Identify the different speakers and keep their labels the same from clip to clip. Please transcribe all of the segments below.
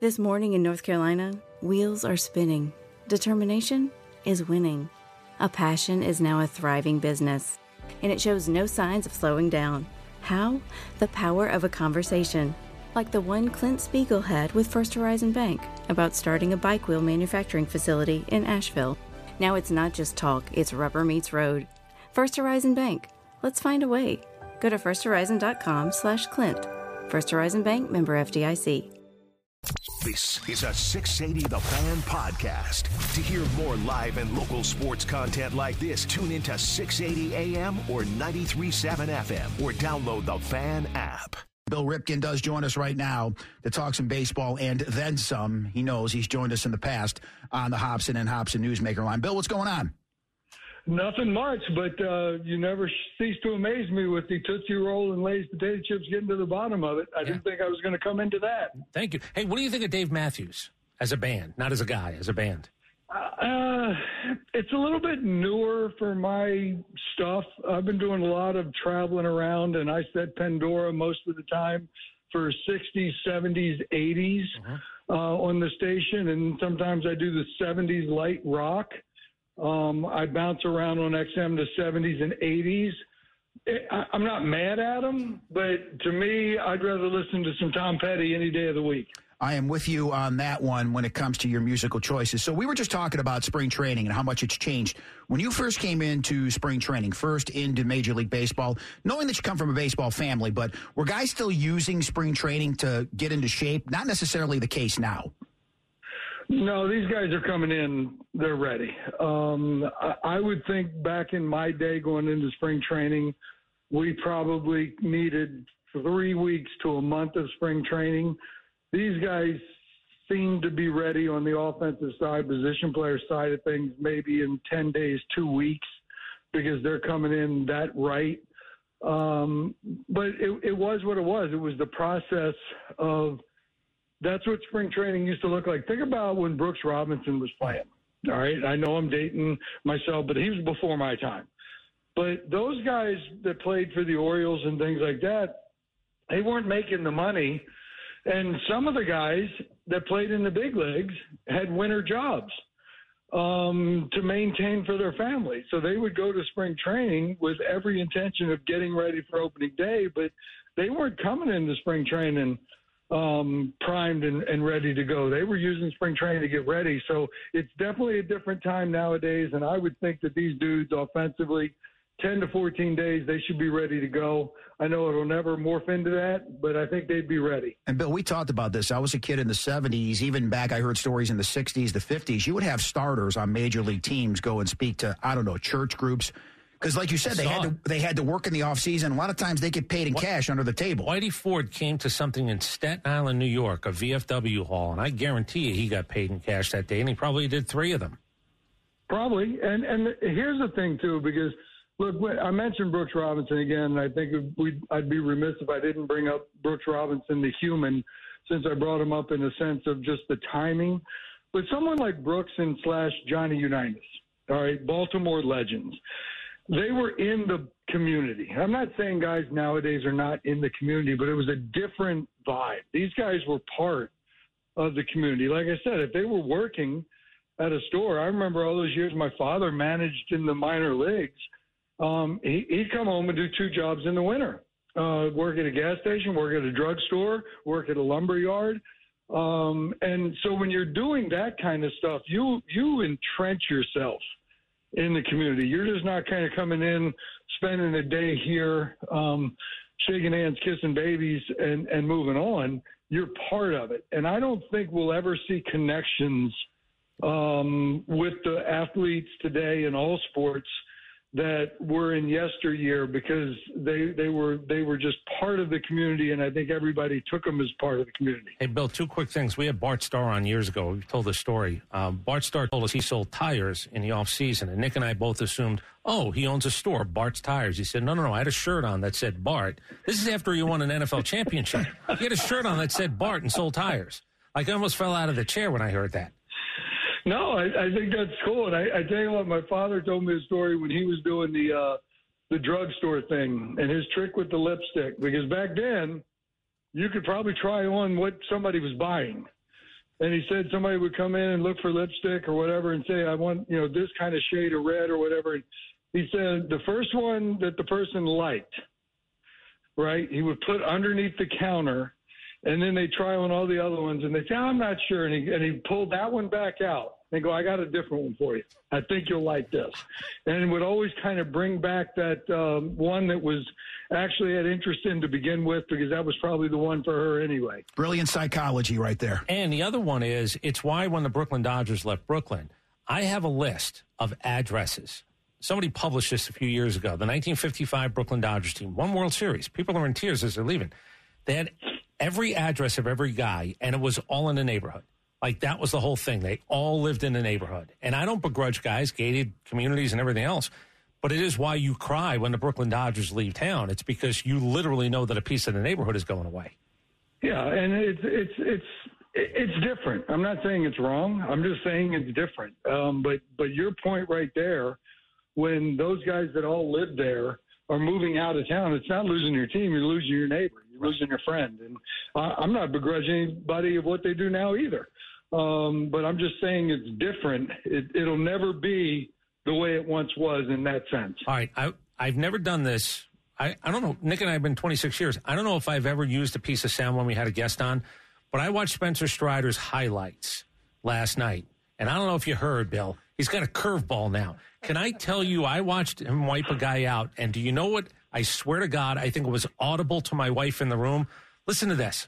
Speaker 1: This morning in North Carolina, wheels are spinning. Determination is winning. A passion is now a thriving business, and it shows no signs of slowing down. How? The power of a conversation, like the one Clint Spiegel had with First Horizon Bank about starting a bike wheel manufacturing facility in Asheville. Now it's not just talk, it's rubber meets road. First Horizon Bank. Let's find a way. Go to firsthorizon.com/Clint. First Horizon Bank, member FDIC.
Speaker 2: This is a 680 The Fan podcast. To hear more live and local sports content like this, tune into 680 AM or 93.7 FM or download the Fan app.
Speaker 3: Bill Ripken does join us right now to talk some baseball and then some. He knows he's joined us in the past on the Hobson and Hobson Newsmaker line. Bill, what's going on?
Speaker 4: Nothing much, but you never cease to amaze me with the Tootsie Roll and Lay's potato chips getting to the bottom of it. I didn't think I was going to come into that.
Speaker 5: Thank you. Hey, what do you think of Dave Matthews as a band? Not as a guy, as a band.
Speaker 4: It's a little bit newer for my stuff. I've been doing a lot of traveling around, and I set Pandora most of the time for 60s, 70s, 80s on the station, and sometimes I do the 70s light rock. I bounce around on XM to 70s and 80s. I'm not mad at them, but to me, I'd rather listen to some Tom Petty any day of the week.
Speaker 3: I am with you on that one when it comes to your musical choices. So we were just talking about spring training and how much it's changed. When you first came into spring training, first into Major League Baseball, knowing that you come from a baseball family, but were guys still using spring training to get into shape? Not necessarily the case now.
Speaker 4: No, these guys are coming in. They're ready. I would think back in my day going into spring training, we probably needed 3 weeks to a month of spring training. These guys seem to be ready on the offensive side, position player side of things, maybe in 10 days, 2 weeks, because they're coming in that right. But it was what it was. It was the process of that's what spring training used to look like. Think about when Brooks Robinson was playing. All right. I know I'm dating myself, but he was before my time. But those guys that played for the Orioles and things like that, they weren't making the money. And some of the guys that played in the big leagues had winter jobs to maintain for their family. So they would go to spring training with every intention of getting ready for opening day, but they weren't coming into spring training primed and ready to go. They were using spring training to get ready. So it's definitely a different time nowadays. And I would think that these dudes offensively, 10 to 14 days, they should be ready to go. I know it'll never morph into that, but I think they'd be ready.
Speaker 3: And, Bill, we talked about this. I was a kid in the 70s. Even back, I heard stories in the 60s, the 50s. You would have starters on major league teams go and speak to, I don't know, church groups. Because, like you said, they had to work in the offseason. A lot of times they get paid in cash under the table.
Speaker 5: Whitey Ford came to something in Staten Island, New York, a VFW hall, and I guarantee you he got paid in cash that day, and he probably did 3 of them.
Speaker 4: Probably. And here's the thing, too, because – look, I mentioned Brooks Robinson again, and I think I'd be remiss if I didn't bring up Brooks Robinson, the human, since I brought him up in the sense of just the timing. But someone like Brooks and / Johnny Unitas, all right, Baltimore legends, they were in the community. I'm not saying guys nowadays are not in the community, but it was a different vibe. These guys were part of the community. Like I said, if they were working at a store, I remember all those years my father managed in the minor leagues. He'd come home and do 2 jobs in the winter, work at a gas station, work at a drugstore, work at a lumber yard. And so when you're doing that kind of stuff, you entrench yourself in the community. You're just not kind of coming in, spending a day here, shaking hands, kissing babies, and moving on. You're part of it. And I don't think we'll ever see connections with the athletes today in all sports that were in yesteryear, because they were just part of the community, and I think everybody took them as part of the community.
Speaker 5: Hey, Bill, 2 quick things. We had Bart Starr on years ago. We told the story. Bart Starr told us he sold tires in the off-season, and Nick and I both assumed, oh, he owns a store, Bart's Tires. He said, no, I had a shirt on that said Bart. This is after he won an NFL championship. He had a shirt on that said Bart and sold tires. Like, I almost fell out of the chair when I heard that.
Speaker 4: No, I think that's cool. And I tell you what, my father told me a story when he was doing the drugstore thing and his trick with the lipstick. Because back then, you could probably try on what somebody was buying. And he said somebody would come in and look for lipstick or whatever and say, I want, this kind of shade of red or whatever. And he said the first one that the person liked, right, he would put underneath the counter, and then they try on all the other ones, and they say, I'm not sure. And he pulled that one back out. They go, I got a different one for you. I think you'll like this. And would always kind of bring back that one that was actually had interest in to begin with, because that was probably the one for her anyway.
Speaker 3: Brilliant psychology right there.
Speaker 5: And the other one is, it's why when the Brooklyn Dodgers left Brooklyn, I have a list of addresses. Somebody published this a few years ago. The 1955 Brooklyn Dodgers team won World Series. People are in tears as they're leaving. They had every address of every guy, and it was all in the neighborhood. Like, that was the whole thing. They all lived in the neighborhood. And I don't begrudge guys, gated communities and everything else, but it is why you cry when the Brooklyn Dodgers leave town. It's because you literally know that a piece of the neighborhood is going away.
Speaker 4: Yeah, and it's different. I'm not saying it's wrong. I'm just saying it's different. But your point right there, when those guys that all live there are moving out of town, it's not losing your team. You're losing your neighbor. You're losing your friend. And I'm not begrudging anybody of what they do now either. But I'm just saying it's different. It'll never be the way it once was in that sense.
Speaker 5: All right. I've never done this. I don't know. Nick and I have been 26 years. I don't know if I've ever used a piece of sound when we had a guest on, but I watched Spencer Strider's highlights last night. And I don't know if you heard, Bill. He's got a curveball now. Can I tell you, I watched him wipe a guy out. And do you know what? I swear to God, I think it was audible to my wife in the room. Listen to this.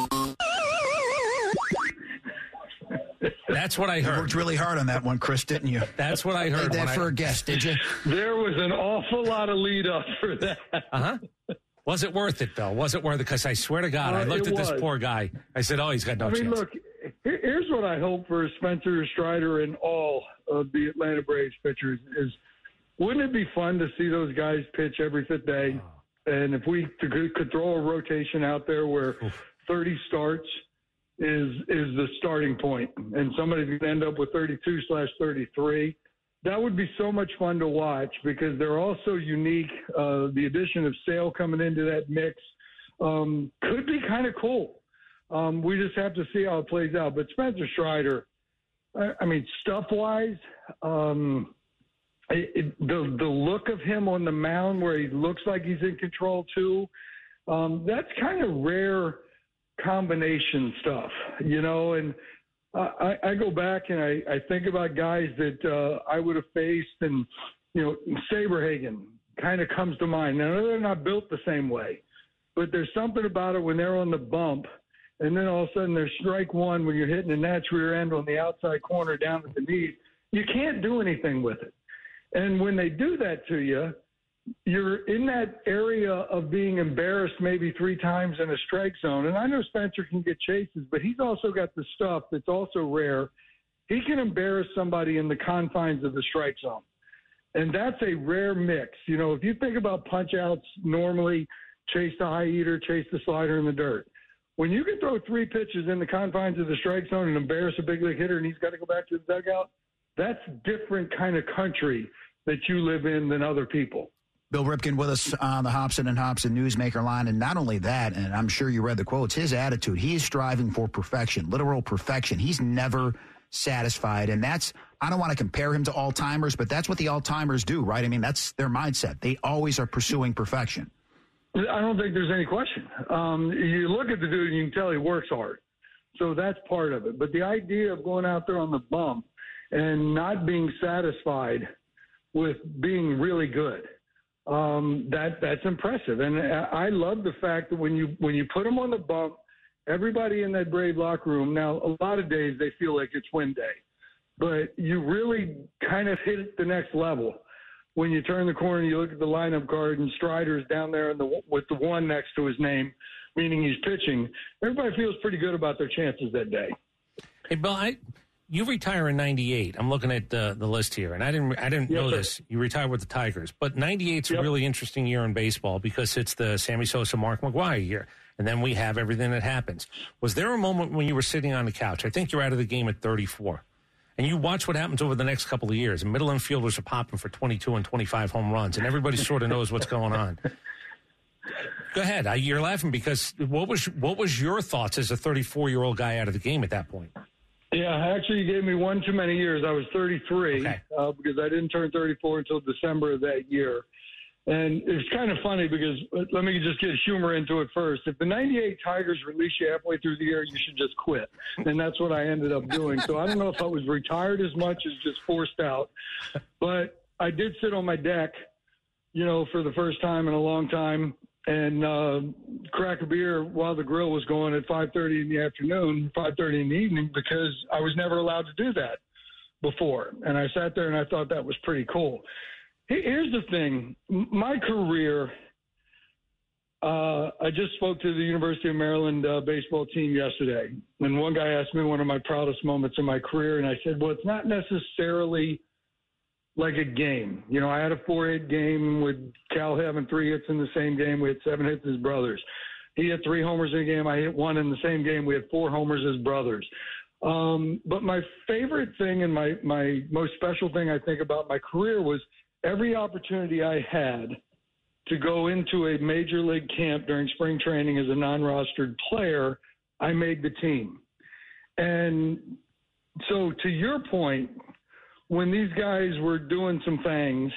Speaker 5: That's what I heard.
Speaker 3: You worked really hard on that one, Chris, didn't you?
Speaker 5: That's what I heard.
Speaker 3: Did that for a guest, did you?
Speaker 4: There was an awful lot of lead up for that.
Speaker 5: Uh-huh. Was it worth it, Bill? Was it worth it? Because I swear to God, I looked at this poor guy. I said, oh, he's got no chance.
Speaker 4: Look, here's what I hope for Spencer Strider and all of the Atlanta Braves pitchers is, wouldn't it be fun to see those guys pitch every fifth day? And if we could throw a rotation out there where 30 starts is the starting point, and somebody could end up with 32/33. That would be so much fun to watch because they're all so unique. The addition of Sale coming into that mix could be kind of cool. We just have to see how it plays out. But Spencer Strider, I mean, stuff-wise, the look of him on the mound where he looks like he's in control too, that's kind of rare combination stuff, and I go back and I think about guys that I would have faced, and Saberhagen kind of comes to mind. Now they're not built the same way, but there's something about it when they're on the bump, and then all of a sudden there's strike one when you're hitting the Nats rear end on the outside corner down at the knees. You can't do anything with it, and when they do that to you, you're in that area of being embarrassed maybe 3 times in a strike zone. And I know Spencer can get chases, but he's also got the stuff that's also rare. He can embarrass somebody in the confines of the strike zone. And that's a rare mix. If you think about punch outs, normally chase the high eater, chase the slider in the dirt. When you can throw 3 pitches in the confines of the strike zone and embarrass a big league hitter and he's got to go back to the dugout, that's different kind of country that you live in than other people.
Speaker 3: Bill Ripken with us on the Hobson and Hobson Newsmaker line. And not only that, and I'm sure you read the quotes, his attitude, he is striving for perfection, literal perfection. He's never satisfied. And I don't want to compare him to all-timers, but that's what the all-timers do, right? I mean, that's their mindset. They always are pursuing perfection.
Speaker 4: I don't think there's any question. You look at the dude and you can tell he works hard. So that's part of it. But the idea of going out there on the bump and not being satisfied with being really good, that's impressive. And I love the fact that when you put them on the bump, everybody in that Brave locker room, now a lot of days they feel like it's win day, but you really kind of hit the next level when you turn the corner and you look at the lineup card and Strider's down there with the 1 next to his name, meaning he's pitching. Everybody feels pretty good about their chances that day.
Speaker 5: Hey, Bill, you retire in 98. I'm looking at the list here, and I didn't know this. You retired with the Tigers. But 98's a really interesting year in baseball because it's the Sammy Sosa, Mark McGwire year. And then we have everything that happens. Was there a moment when you were sitting on the couch? I think you're out of the game at 34. And you watch what happens over the next couple of years. And middle infielders are popping for 22 and 25 home runs, and everybody sort of knows what's going on. Go ahead. You're laughing because what was your thoughts as a 34-year-old guy out of the game at that point?
Speaker 4: Yeah, actually, you gave me one too many years. I was 33 because I didn't turn 34 until December of that year. And it's kind of funny because let me just get humor into it first. If the 98 Tigers release you halfway through the year, you should just quit. And that's what I ended up doing. So I don't know if I was retired as much as just forced out. But I did sit on my deck, for the first time in a long time and crack a beer while the grill was going at 5:30 in the afternoon, 5:30 in the evening, because I was never allowed to do that before. And I sat there and I thought that was pretty cool. Here's the thing. My career, I just spoke to the University of Maryland baseball team yesterday. And one guy asked me one of my proudest moments in my career. And I said, well, it's not necessarily like a game. I had a 4-hit game with Cal having 3 hits in the same game. We had 7 hits as brothers. He had 3 homers in a game. I hit 1 in the same game. We had 4 homers as brothers. But my favorite thing and my most special thing I think about my career was every opportunity I had to go into a major league camp during spring training as a non-rostered player, I made the team. And so to your point, when these guys were doing some things,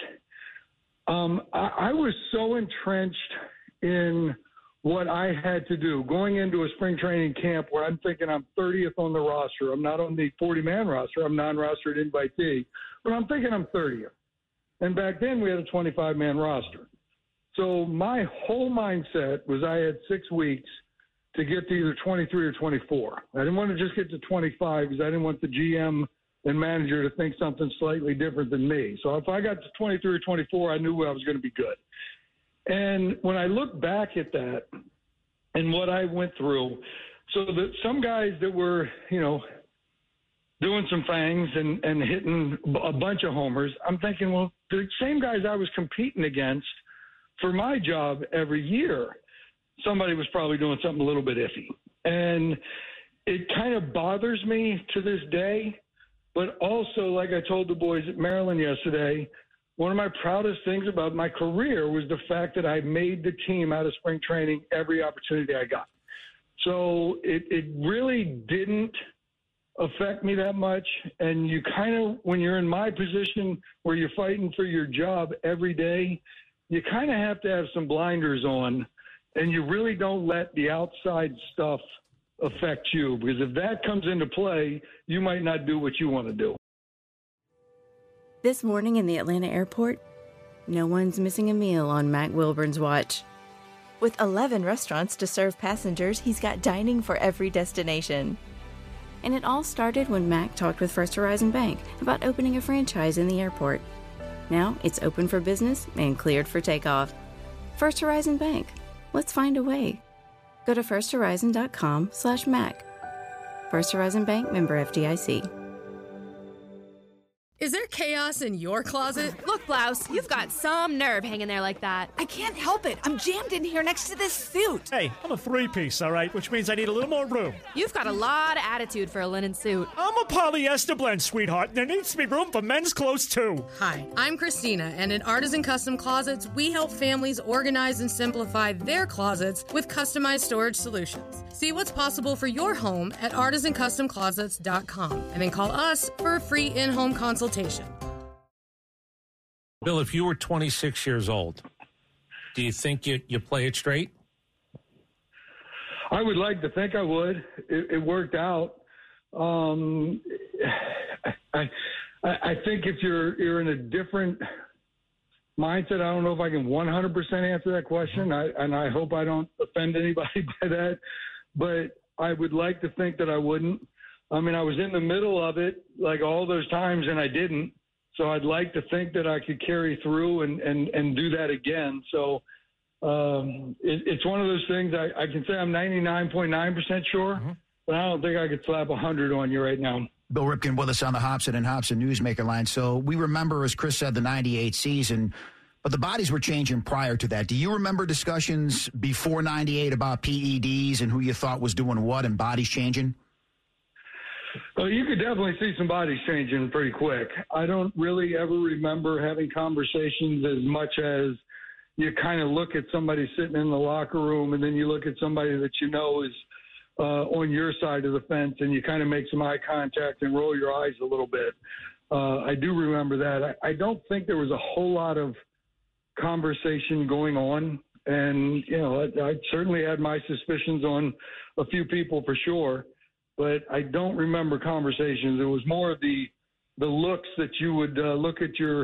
Speaker 4: I was so entrenched in what I had to do. Going into a spring training camp where I'm thinking I'm 30th on the roster. I'm not on the 40-man roster. I'm non-rostered invitee. But I'm thinking I'm 30th. And back then we had a 25-man roster. So my whole mindset was I had 6 weeks to get to either 23 or 24. I didn't want to just get to 25 because I didn't want the GM and manager to think something slightly different than me. So if I got to 23 or 24, I knew I was going to be good. And when I look back at that and what I went through, so that some guys that were, doing some things and hitting a bunch of homers, I'm thinking, well, the same guys I was competing against for my job every year, somebody was probably doing something a little bit iffy. And it kind of bothers me to this day. But also, like I told the boys at Maryland yesterday, one of my proudest things about my career was the fact that I made the team out of spring training every opportunity I got. So it really didn't affect me that much. And you kind of, when you're in my position where you're fighting for your job every day, you kind of have to have some blinders on, and you really don't let the outside stuff affect you, because if that comes into play, you might not do what you want to do.
Speaker 1: This morning in the Atlanta airport, no one's missing a meal on Mac Wilburn's watch. With 11 restaurants to serve passengers, he's got dining for every destination. And it all started when Mac talked with First Horizon Bank about opening a franchise in the airport. Now it's open for business and cleared for takeoff. First Horizon Bank. Let's find a way. Go to firsthorizon.com/Mac. First Horizon Bank, member FDIC.
Speaker 6: Is there chaos in your closet?
Speaker 7: Look, Blouse, you've got some nerve hanging there like that.
Speaker 8: I can't help it. I'm jammed in here next to this suit.
Speaker 9: Hey, I'm a 3-piece, all right, which means I need a little more room.
Speaker 7: You've got a lot of attitude for a linen suit.
Speaker 9: I'm a polyester blend, sweetheart, and there needs to be room for men's clothes, too.
Speaker 6: Hi, I'm Christina, and at Artisan Custom Closets, we help families organize and simplify their closets with customized storage solutions. See what's possible for your home at artisancustomclosets.com, and then call us for a free in-home consultation.
Speaker 5: Bill, if you were 26 years old, do you think you play it straight?
Speaker 4: I would like to think I would. It worked out. I think if you're in a different mindset, I don't know if I can 100% answer that question, and I hope I don't offend anybody by that, but I would like to think that I wouldn't. I mean, I was in the middle of it like all those times, and I didn't. So I'd like to think that I could carry through and do that again. So it's one of those things I can say I'm 99.9% sure, but I don't think I could slap 100 on you right now.
Speaker 3: Bill Ripken with us on the Hobson and Hobson Newsmaker line. So we remember, as Chris said, the 98 season, but the bodies were changing prior to that. Do you remember discussions before 98 about PEDs and who you thought was doing what and bodies changing?
Speaker 4: Well, you could definitely see some bodies changing pretty quick. I don't really ever remember having conversations as much as you kind of look at somebody sitting in the locker room, and then you look at somebody that you know is on your side of the fence, and you kind of make some eye contact and roll your eyes a little bit. I do remember that. I don't think there was a whole lot of conversation going on. And, I certainly had my suspicions on a few people for sure, but I don't remember conversations. It was more of the looks that you would look at your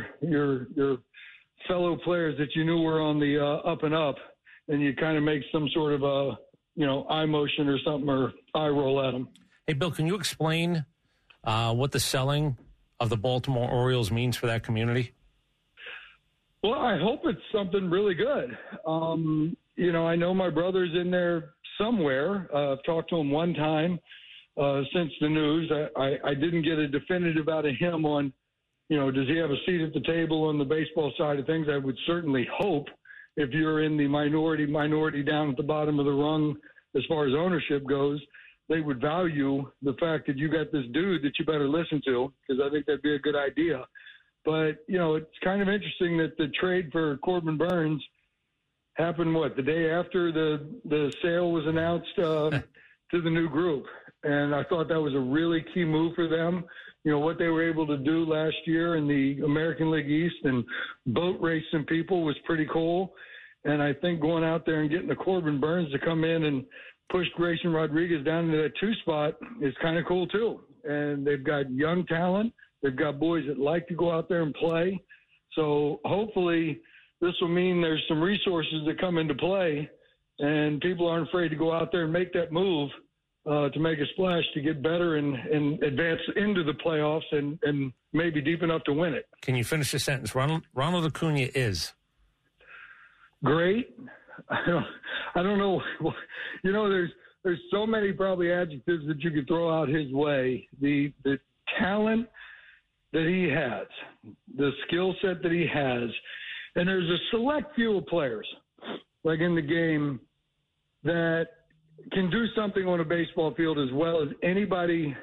Speaker 4: fellow players that you knew were on the up and up, and you kind of make some sort of a, eye motion or something, or eye roll at them.
Speaker 5: Hey, Bill, can you explain what the selling of the Baltimore Orioles means for that community?
Speaker 4: Well, I hope it's something really good. I know my brother's in there somewhere. I've talked to him one time since the news. I didn't get a definitive out of him on, does he have a seat at the table on the baseball side of things? I would certainly hope, if you're in the minority down at the bottom of the rung as far as ownership goes, they would value the fact that you got this dude that you better listen to, because I think that'd be a good idea. But, it's kind of interesting that the trade for Corbin Burnes happened, the day after the sale was announced to the new group. And I thought that was a really key move for them. What they were able to do last year in the American League East and boat race some people was pretty cool. And I think going out there and getting the Corbin Burnes to come in and push Grayson Rodriguez down into that 2 spot is kind of cool too. And they've got young talent. They've got boys that like to go out there and play. So hopefully this will mean there's some resources that come into play and people aren't afraid to go out there and make that move to make a splash, to get better and advance into the playoffs and maybe deep enough to win it.
Speaker 5: Can you finish the sentence? Ronald Acuna is
Speaker 4: great. I don't know. There's so many probably adjectives that you could throw out his way. The talent that he has, the skill set that he has, and there's a select few of players like in the game that can do something on a baseball field as well as anybody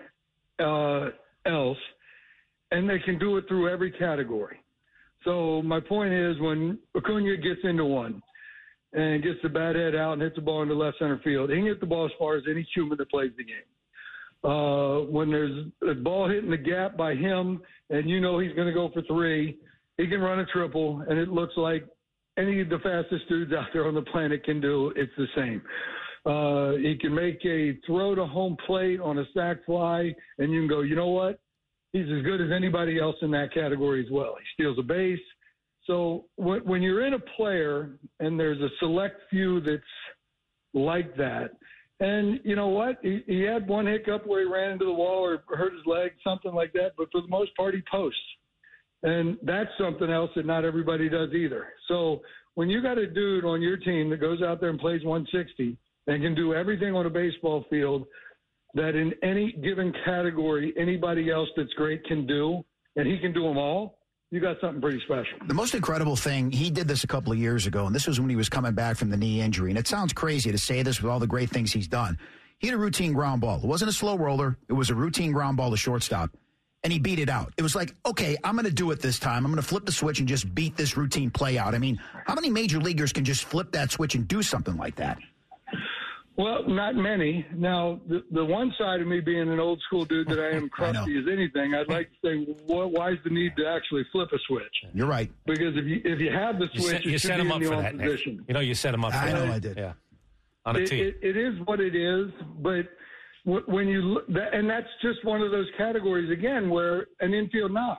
Speaker 4: else, and they can do it through every category. So my point is, when Acuna gets into one and gets the bat head out and hits the ball into left center field, he can hit the ball as far as any human that plays the game. When there's a ball hitting the gap by him and he's going to go for 3, he can run a triple, and it looks like any of the fastest dudes out there on the planet can do. It's the same. He can make a throw to home plate on a sac fly, and you can go, you know what? He's as good as anybody else in that category as well. He steals a base. So when you're in a player and there's a select few that's like that, and you know what? He had one hiccup where he ran into the wall or hurt his leg, something like that, but for the most part, he posts. And that's something else that not everybody does either. So when you got a dude on your team that goes out there and plays 160 and can do everything on a baseball field that in any given category anybody else that's great can do, and he can do them all, you got something pretty special.
Speaker 3: The most incredible thing, he did this a couple of years ago, and this was when he was coming back from the knee injury. And it sounds crazy to say this with all the great things he's done. He had a routine ground ball. It wasn't a slow roller. It was a routine ground ball to shortstop. And he beat it out. It was like, okay, I'm going to do it this time. I'm going to flip the switch and just beat this routine play out. I mean, how many major leaguers can just flip that switch and do something like that?
Speaker 4: Well, not many. Now, the one side of me being an old school dude that I am crusty as anything, I'd like to say, why is the need to actually flip a switch?
Speaker 3: You're right.
Speaker 4: Because if you have the switch,
Speaker 5: you set him up for that.
Speaker 4: Position.
Speaker 5: You set him up for that.
Speaker 3: I know I did.
Speaker 5: Yeah. On a team.
Speaker 4: It is what it is, but when you look, and that's just one of those categories, again, where an infield knock.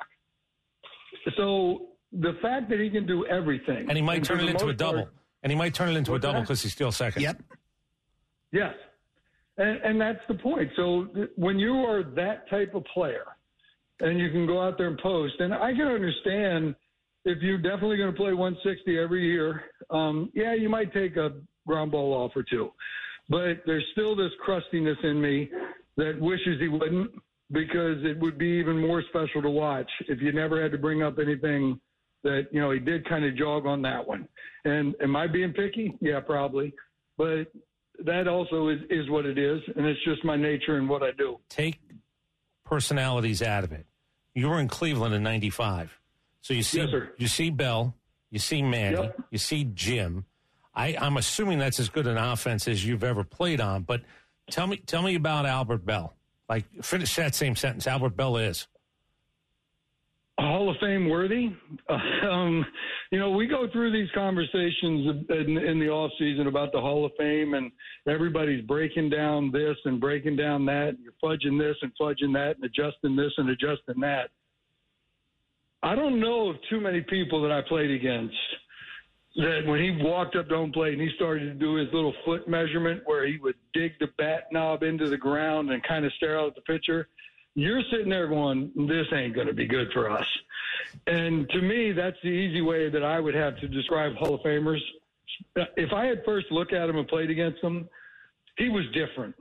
Speaker 4: So the fact that he can do everything.
Speaker 5: And he might turn it into a double. And he might turn it into a double because he's still second.
Speaker 3: Yep.
Speaker 4: Yes. And that's the point. So when you are that type of player and you can go out there and post, and I can understand if you're definitely going to play 160 every year, you might take a ground ball off or 2. But there's still this crustiness in me that wishes he wouldn't, because it would be even more special to watch if you never had to bring up anything that, he did kind of jog on that one. And am I being picky? Yeah, probably. But that also is what it is, and it's just my nature and what I do.
Speaker 5: Take personalities out of it. You were in Cleveland in '95. So you see Bell, you see Manny, you see Jim. I'm assuming that's as good an offense as you've ever played on, but Tell me about Albert Belle. Like, finish that same sentence. Albert Belle is
Speaker 4: Hall of Fame worthy. We go through these conversations in the off season about the Hall of Fame, and everybody's breaking down this and breaking down that. You're fudging this and fudging that and adjusting this and adjusting that. I don't know of too many people that I played against that when he walked up to home plate and he started to do his little foot measurement where he would dig the bat knob into the ground and kind of stare out at the pitcher, you're sitting there going, this ain't going to be good for us. And to me, that's the easy way that I would have to describe Hall of Famers. If I had first looked at him and played against him, he was different.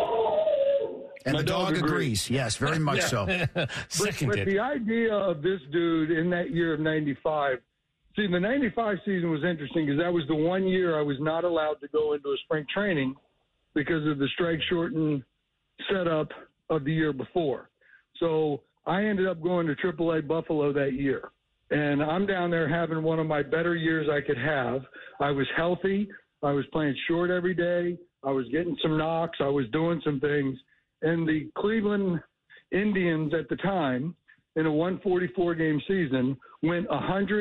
Speaker 3: And my the dog agrees. Yes, very much so.
Speaker 4: But the idea of this dude in that year of 95, see, the 95 season was interesting because that was the one year I was not allowed to go into a spring training because of the strike-shortened setup of the year before. So I ended up going to AAA Buffalo that year. And I'm down there having one of my better years I could have. I was healthy. I was playing short every day. I was getting some knocks. I was doing some things. And the Cleveland Indians at the time, in a 144-game season, went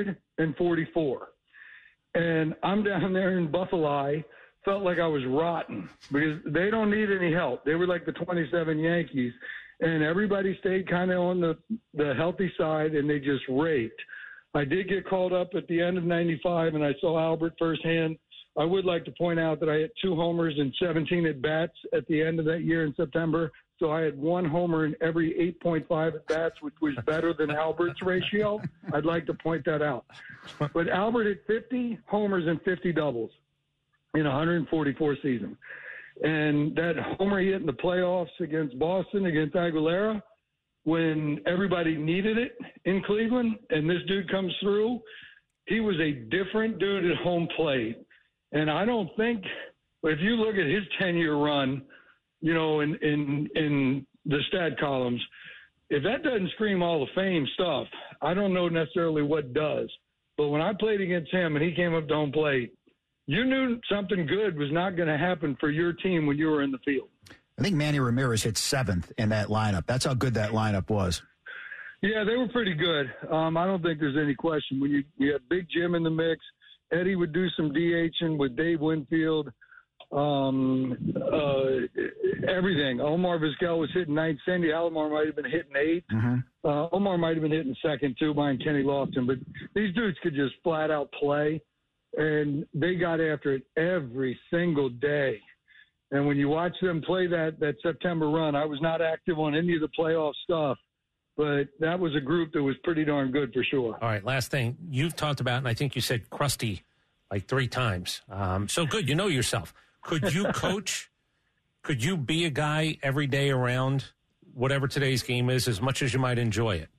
Speaker 4: 144. And I'm down there in Buffalo, felt like I was rotten because they don't need any help. They were like the 27 Yankees, and everybody stayed kind of on the healthy side, and they just raked. I did get called up at the end of 95, and I saw Albert firsthand. I would like to point out that I hit 2 homers and 17 at-bats at the end of that year in September. So I had 1 homer in every 8.5 at-bats, which was better than Albert's ratio. I'd like to point that out. But Albert hit 50 homers and 50 doubles in a 144 season. And that homer he hit in the playoffs against Boston, against Aguilera, when everybody needed it in Cleveland, and this dude comes through, he was a different dude at home plate. And I don't think, if you look at his 10-year run, in the stat columns, if that doesn't scream Hall of Fame stuff, I don't know necessarily what does. But when I played against him and he came up to home plate, you knew something good was not going to happen for your team when you were in the field.
Speaker 3: I think Manny Ramirez hit 7th in that lineup. That's how good that lineup was.
Speaker 4: Yeah, they were pretty good. I don't think there's any question. When you had Big Jim in the mix, Eddie would do some DHing with Dave Winfield, everything. Omar Vizquel was hitting 9th. Sandy Alomar might have been hitting 8th.
Speaker 3: Mm-hmm.
Speaker 4: Omar might have been hitting 2nd, too, behind Kenny Lofton. But these dudes could just flat out play, and they got after it every single day. And when you watch them play that September run, I was not active on any of the playoff stuff, but that was a group that was pretty darn good for sure.
Speaker 5: All right, last thing. You've talked about, and I think you said crusty like 3 times. So good. You know yourself. Could you coach? Could you be a guy every day around whatever today's game is as much as you might enjoy it?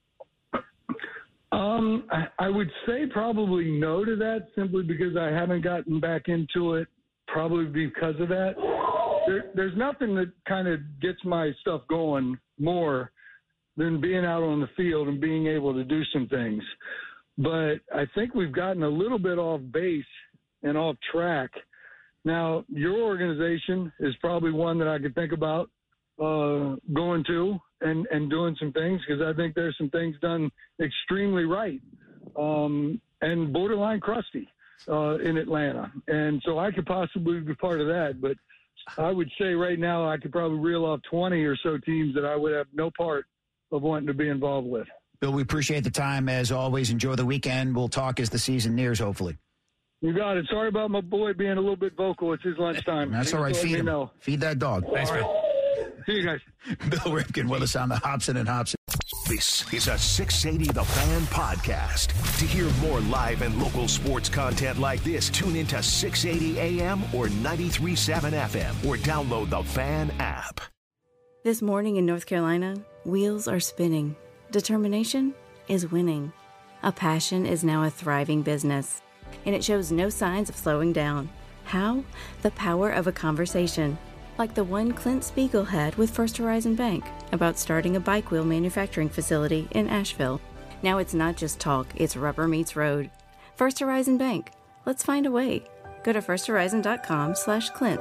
Speaker 4: I would say probably no to that simply because I haven't gotten back into it, probably because of that. There's nothing that kind of gets my stuff going more than being out on the field and being able to do some things. But I think we've gotten a little bit off base and off track. Now, your organization is probably one that I could think about going to and doing some things because I think there's some things done extremely right and borderline crusty in Atlanta. And so I could possibly be part of that. But I would say right now I could probably reel off 20 or so teams that I would have no part of wanting to be involved with.
Speaker 3: Bill, we appreciate the time as always. Enjoy the weekend. We'll talk as the season nears, hopefully.
Speaker 4: You got it. Sorry about my boy being a little bit vocal. It's his lunchtime.
Speaker 3: That's all right. Feed him. Know. Feed that dog.
Speaker 5: Thanks, man.
Speaker 4: See you guys.
Speaker 3: Bill Ripken with us on the Hobson and Hobson.
Speaker 2: This is a 680 The Fan podcast. To hear more live and local sports content like this, tune into 680 AM or 93.7 FM or download the Fan app.
Speaker 1: This morning in North Carolina, wheels are spinning. Determination is winning. A passion is now a thriving business, and it shows no signs of slowing down. How? The power of a conversation, like the one Clint Spiegel had with First Horizon Bank about starting a bike wheel manufacturing facility in Asheville. Now it's not just talk, it's rubber meets road. First Horizon Bank. Let's find a way. Go to firsthorizon.com/Clint.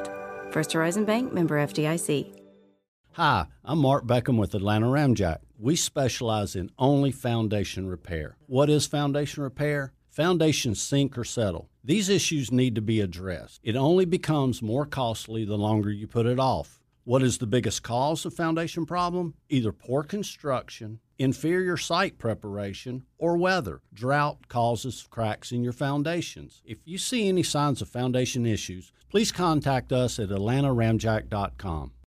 Speaker 1: First Horizon Bank, member FDIC.
Speaker 10: Hi, I'm Mark Beckham with Atlanta Ramjack. We specialize in only foundation repair. What is foundation repair? Foundations sink or settle. These issues need to be addressed. It only becomes more costly the longer you put it off. What is the biggest cause of foundation problem? Either poor construction, inferior site preparation, or weather. Drought causes cracks in your foundations. If you see any signs of foundation issues, please contact us at AtlantaRamjack.com.